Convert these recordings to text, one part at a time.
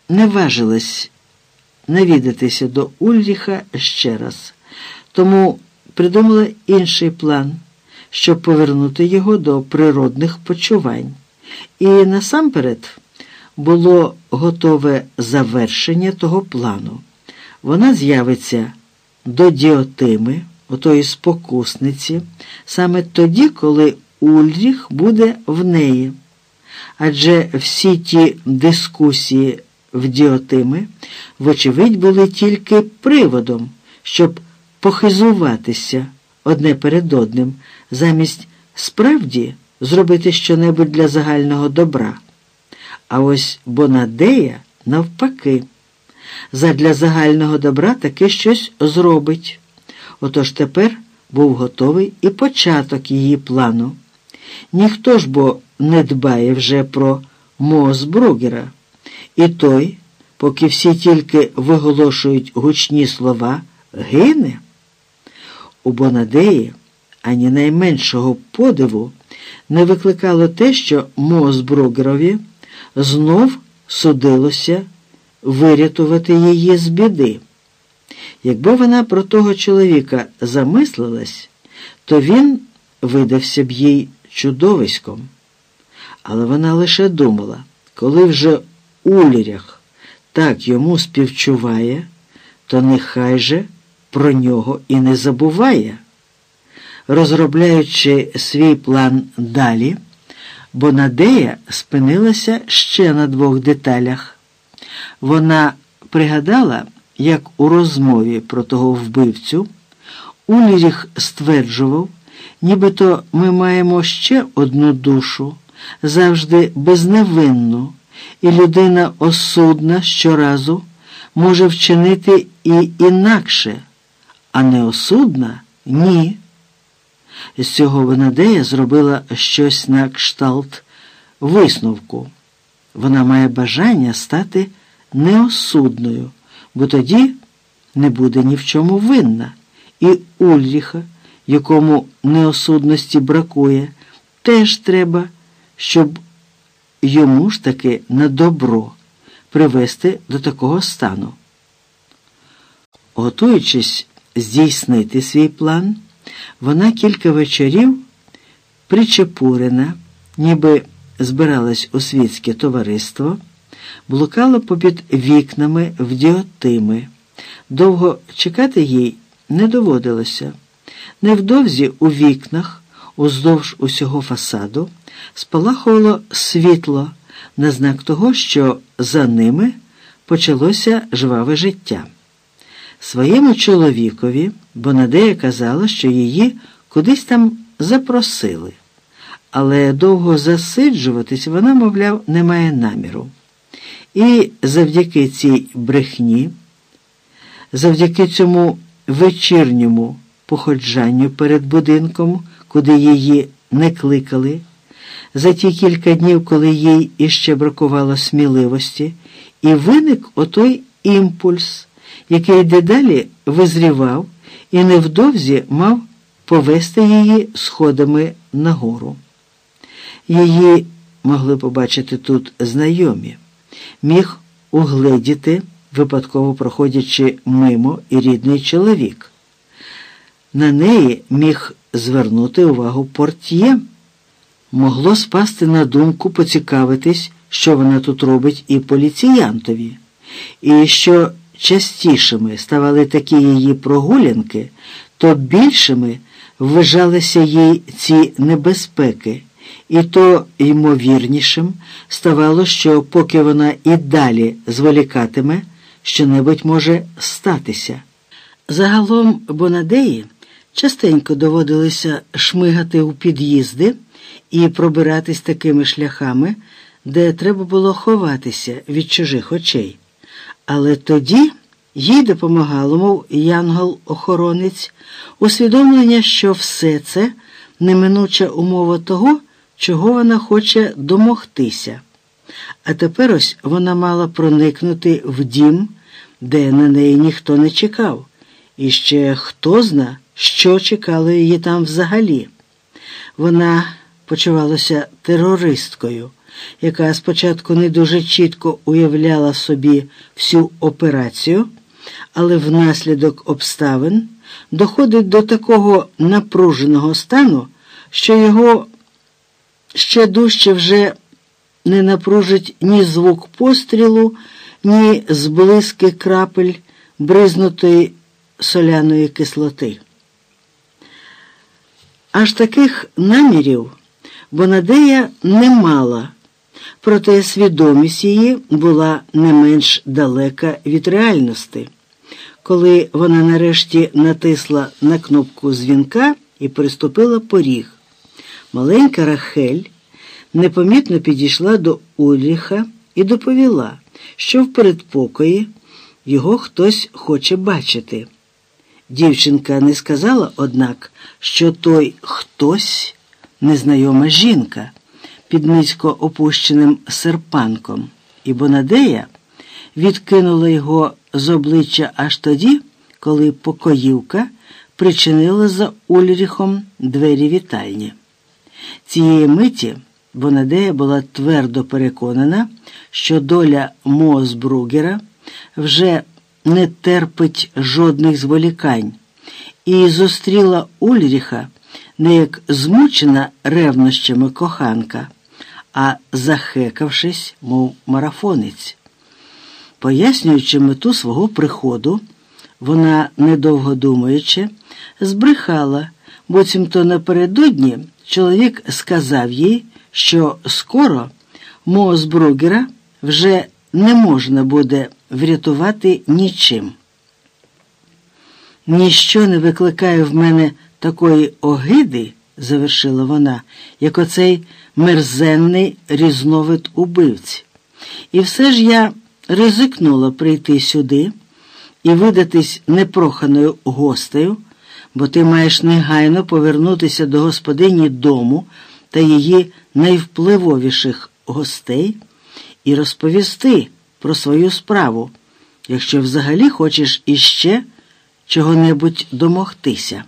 не важилась навідатися до Ульріха ще раз, тому придумала інший план, щоб повернути його до природних почувань. І насамперед було готове завершення того плану. Вона з'явиться до Діотими, отої спокусниці, саме тоді, коли Ульріх буде в неї. Адже всі ті дискусії в Діотими, вочевидь, були тільки приводом, щоб похизуватися одне перед одним, замість справді зробити щонебудь для загального добра. А ось Бонадея навпаки. Задля загального добра таки щось зробить. Отож тепер був готовий і початок її плану. Ніхто ж бо не дбає вже про Моосбругера. І той, поки всі тільки виголошують гучні слова, гине. У Бонадеї ані найменшого подиву не викликало те, що Моосбругерові знов судилося вирятувати її з біди. Якби вона про того чоловіка замислилась, то він видався б їй чудовиськом. Але вона лише думала, коли вже Ульріх так йому співчуває, то нехай же про нього і не забуває. Розробляючи свій план далі, Бонадея спинилася ще на двох деталях. Вона пригадала, як у розмові про того вбивцю Ульріх стверджував, нібито ми маємо ще одну душу, завжди безневинну, і людина осудна щоразу може вчинити і інакше, а неосудна – ні. З цього Бонадея зробила щось на кшталт висновку. Вона має бажання стати неосудною, бо тоді не буде ні в чому винна. І Ульріха, якому неосудності бракує, теж треба, щоб йому ж таки на добро привести до такого стану. Готуючись здійснити свій план, вона кілька вечорів причепурена, ніби збиралась у світське товариство, блукала попід вікнами в Діотими. Довго чекати їй не доводилося. Невдовзі у вікнах, уздовж усього фасаду, спалахувало світло на знак того, що за ними почалося жваве життя. Своєму чоловікові Бонадея казала, що її кудись там запросили, але довго засиджуватись вона, мовляв, не має наміру. І завдяки цій брехні, завдяки цьому вечірньому походжанню перед будинком, куди її не кликали, за ті кілька днів, коли їй іще бракувало сміливості, і виник отой імпульс, який дедалі визрівав і невдовзі мав повести її сходами нагору. Її могли побачити тут знайомі. Міг угледіти, випадково проходячи мимо, і рідний чоловік. На неї міг звернути увагу портьє. Могло спасти на думку поцікавитись, що вона тут робить, і поліціянтові. І що частішими ставали такі її прогулянки, то більшими вважалися їй ці небезпеки, і то ймовірнішим ставало, що поки вона і далі зволікатиме, що-небудь може статися. Загалом Бонадеї частенько доводилося шмигати у під'їзди і пробиратись такими шляхами, де треба було ховатися від чужих очей. Але тоді їй допомагало, мов янгол-охоронець, усвідомлення, що все це неминуча умова того, чого вона хоче домогтися. А тепер ось вона мала проникнути в дім, де на неї ніхто не чекав. І ще хто зна, що чекало її там взагалі. Вона почувалася терористкою, яка спочатку не дуже чітко уявляла собі всю операцію, але внаслідок обставин доходить до такого напруженого стану, що його ще дужче вже не напружить ні звук пострілу, ні зблиски крапель бризнутої соляної кислоти. Аж таких намірів Бонадея не мала, проте свідомість її була не менш далека від реальності. Коли вона нарешті натисла на кнопку дзвінка і приступила поріг, маленька Рахель непомітно підійшла до Ульріха і доповіла, що в передпокої його хтось хоче бачити. Дівчинка не сказала, однак, що той хтось – незнайома жінка під низько опущеним серпанком, і Бонадея відкинула його з обличчя аж тоді, коли покоївка причинила за Ульріхом двері вітальні. Цієї миті Бонадея була твердо переконана, що доля Моосбругера вже не терпить жодних зволікань, і зустріла Ульріха не як змучена ревнощами коханка, а захекавшись, мов марафонець. Пояснюючи мету свого приходу, вона, недовго думаючи, збрехала, буцімто напередодні чоловік сказав їй, що скоро Моосбругера вже не можна буде врятувати нічим. «Ніщо не викликає в мене такої огиди, – завершила вона, – як оцей мерзенний різновид убивць. І все ж я ризикнула прийти сюди і видатись непроханою гостею, бо ти маєш негайно повернутися до господині дому та її найвпливовіших гостей і розповісти про свою справу, якщо взагалі хочеш іще чого-небудь домогтися».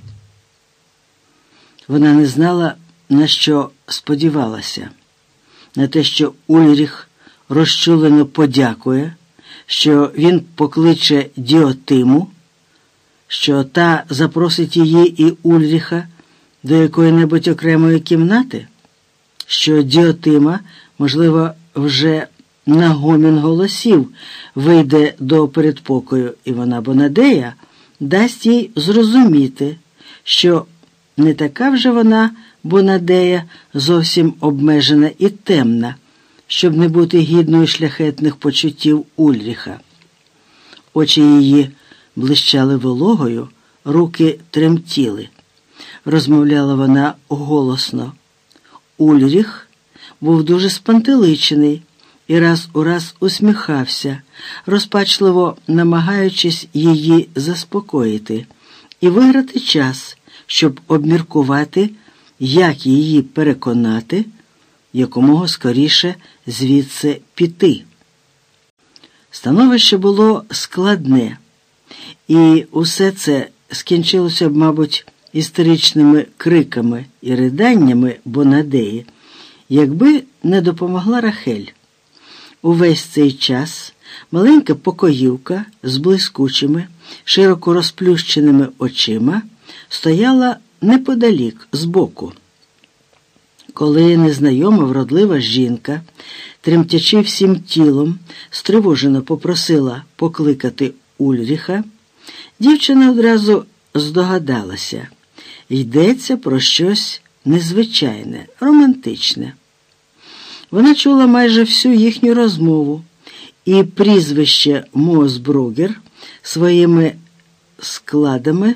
Вона не знала, на що сподівалася. На те, що Ульріх розчулено подякує, що він покличе Діотиму, що та запросить її і Ульріха до якої-небудь окремої кімнати, що Діотима, можливо, вже на гомін голосів вийде до передпокою, і вона, Бонадея, дасть їй зрозуміти, що не така вже вона, Бонадея, зовсім обмежена і темна, щоб не бути гідною шляхетних почуттів Ульріха. Очі її блищали вологою, руки тремтіли. Розмовляла вона голосно. Ульріх був дуже спантеличений і раз у раз усміхався, розпачливо намагаючись її заспокоїти і виграти час, щоб обміркувати, як її переконати, якомога скоріше звідси піти. Становище було складне, і усе це скінчилося б, мабуть, істеричними криками і риданнями Бонадеї, якби не допомогла Рахель. Увесь цей час маленька покоївка з блискучими, широко розплющеними очима стояла неподалік, збоку. Коли незнайома вродлива жінка, тремтячи всім тілом, стривожено попросила покликати Ульріха, дівчина одразу здогадалася. Йдеться про щось незвичайне, романтичне. Вона чула майже всю їхню розмову, і прізвище Моосбругер своїми складами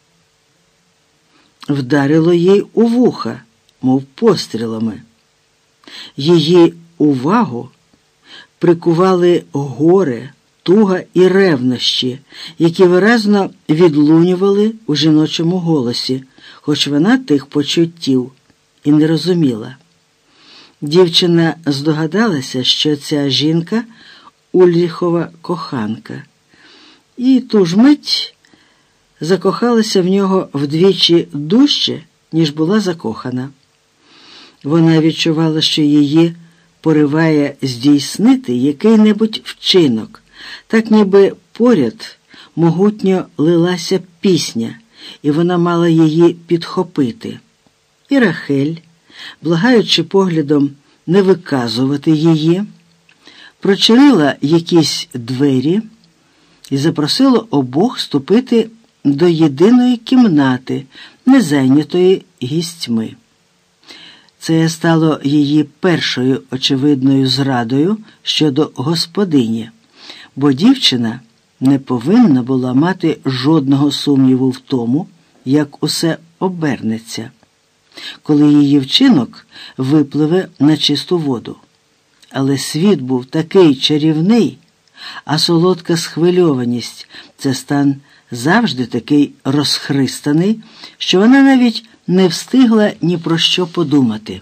вдарило їй у вуха, мов пострілами. Її увагу прикували горе, туга і ревнощі, які виразно відлунювали у жіночому голосі, хоч вона тих почуттів і не розуміла. Дівчина здогадалася, що ця жінка – Ульріхова коханка, і ту ж мить закохалася в нього вдвічі дужче, ніж була закохана. Вона відчувала, що її пориває здійснити який-небудь вчинок, так ніби поряд могутньо лилася пісня, і вона мала її підхопити. І Рахель, благаючи поглядом не виказувати її, прочинила якісь двері і запросила обох ступити до єдиної кімнати, не зайнятої гістьми. Це стало її першою очевидною зрадою щодо господині, бо дівчина не повинна була мати жодного сумніву в тому, як усе обернеться, коли її вчинок випливе на чисту воду. Але світ був такий чарівний, а солодка схвильованість – це стан завжди такий розхристаний, що вона навіть не встигла ні про що подумати.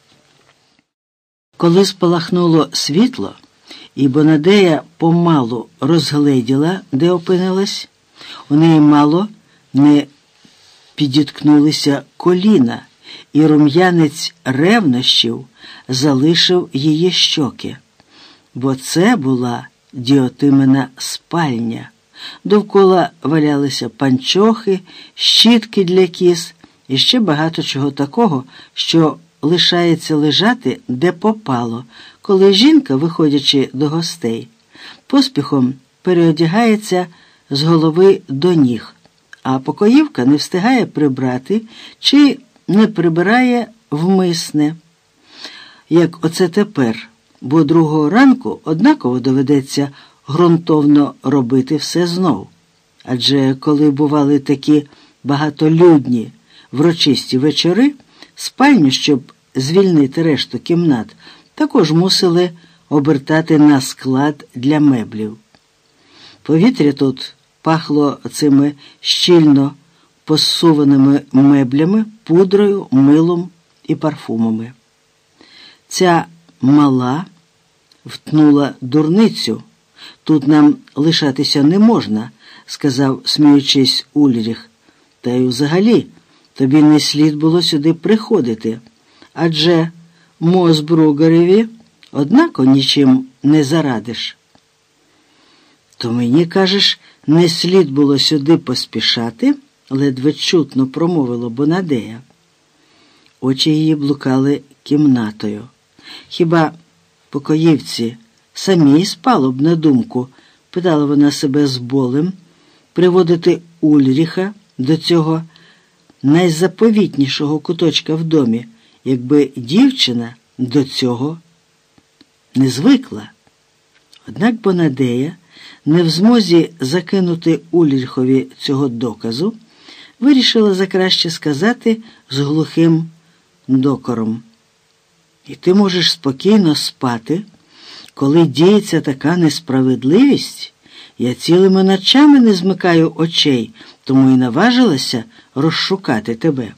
Коли спалахнуло світло, і Бонадея помалу розгледіла, де опинилась, у неї мало не підіткнулися коліна, і рум'янець ревнощів залишив її щоки. Бо це була Діотимина спальня. Довкола валялися панчохи, щітки для кіз і ще багато чого такого, що лишається лежати де попало, коли жінка, виходячи до гостей, поспіхом переодягається з голови до ніг, а покоївка не встигає прибрати чи не прибирає вмисне, як оце тепер, бо другого ранку однаково доведеться ґрунтовно робити все знов. Адже коли бували такі багатолюдні врочисті вечори, спальню, щоб звільнити решту кімнат, також мусили обертати на склад для меблів. Повітря тут пахло цими щільно посуваними меблями, пудрою, милом і парфумами. Ця мала втнула дурницю. «Тут нам лишатися не можна», – сказав, сміючись, Ульріх. «Та й взагалі тобі не слід було сюди приходити, адже Мосбругареві однако нічим не зарадиш». «То мені, кажеш, не слід було сюди поспішати?» – ледве чутно промовила Бонадея. Очі її блукали кімнатою. «Хіба покоївці самі спало б на думку», – питала вона себе з болем, приводити Ульріха до цього найзаповітнішого куточка в домі, якби дівчина до цього не звикла. Однак Бонадея, не в змозі закинути Ульріхові цього доказу, вирішила закраще сказати з глухим докором: «І ти можеш спокійно спати, коли діється така несправедливість? Я цілими ночами не змикаю очей, тому і наважилася розшукати тебе».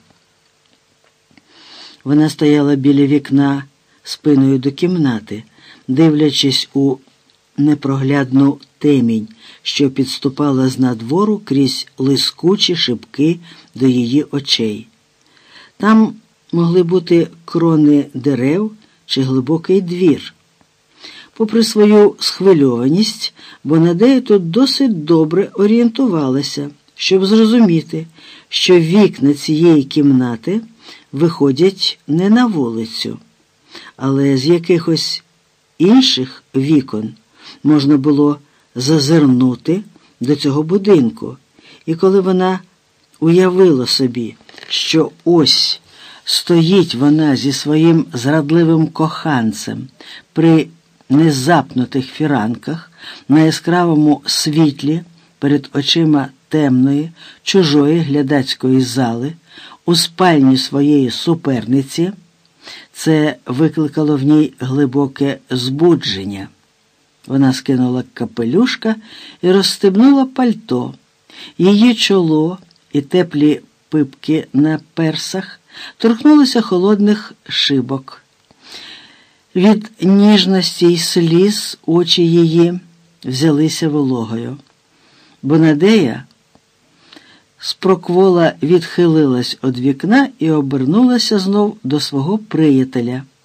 Вона стояла біля вікна спиною до кімнати, дивлячись у непроглядну темінь, що підступала з надвору крізь лискучі шибки до її очей. Там могли бути крони дерев чи глибокий двір. Попри свою схвильованість, Бонадея тут досить добре орієнтувалася, щоб зрозуміти, що вікна цієї кімнати виходять не на вулицю, але з якихось інших вікон можна було зазирнути до цього будинку. І коли вона уявила собі, що ось стоїть вона зі своїм зрадливим коханцем при незапнутих фіранках на яскравому світлі перед очима темної, чужої глядацької зали, у спальні своєї суперниці, це викликало в ній глибоке збудження. Вона скинула капелюшка і розстебнула пальто. Її чоло і теплі пипки на персах торкнулися холодних шибок. Від ніжності й сліз очі її взялися вологою. Бонадея спроквола відхилилась від вікна і обернулася знов до свого приятеля.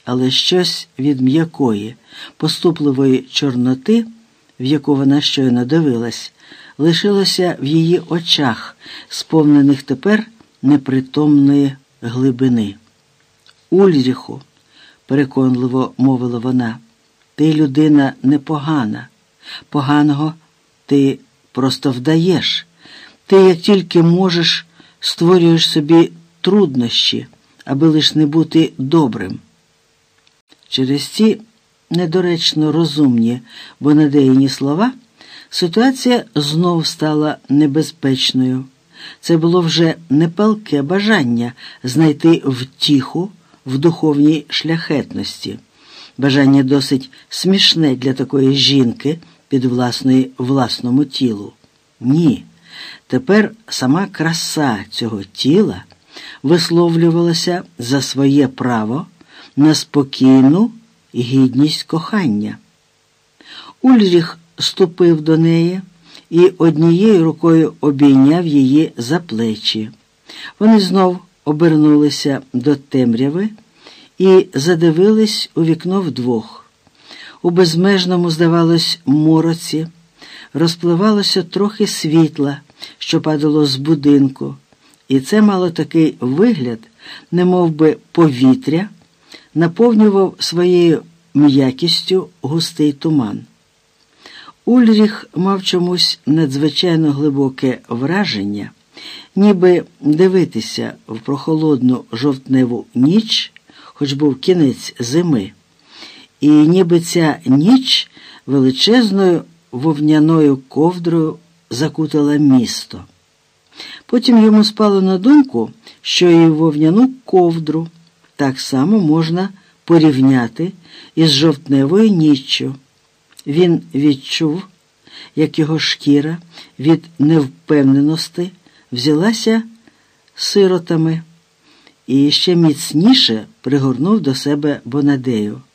але щось від м'якої, поступливої чорноти, в яку вона щойно дивилась, лишилося в її очах, сповнених тепер непритомної глибини. «Ульріху», – переконливо мовила вона, – «ти людина непогана. Поганого ти просто вдаєш. Ти, як тільки можеш, створюєш собі труднощі, аби лиш не бути добрим». Через ці недоречно розумні Бонадеїні слова ситуація знов стала небезпечною. Це було вже не палке бажання знайти втіху в духовній шляхетності, бажання досить смішне для такої жінки підвласної власному тілу. Ні, тепер сама краса цього тіла висловлювалася за своє право на спокійну гідність кохання. Ульріх ступив до неї і однією рукою обійняв її за плечі. Вони знов обернулися до темряви і задивились у вікно вдвох. У безмежному, здавалось, мороці розпливалося трохи світла, що падало з будинку, і це мало такий вигляд, немов би повітря наповнював своєю м'якістю густий туман. Ульріх мав чомусь надзвичайно глибоке враження, ніби дивитися в прохолодну жовтневу ніч, хоч був кінець зими, і ніби ця ніч величезною вовняною ковдрою закутала місто. Потім йому спало на думку, що і вовняну ковдру так само можна порівняти із жовтневою ніччю. Він відчув, як його шкіра від невпевненості взялася сиротами і ще міцніше пригорнув до себе Бонадею.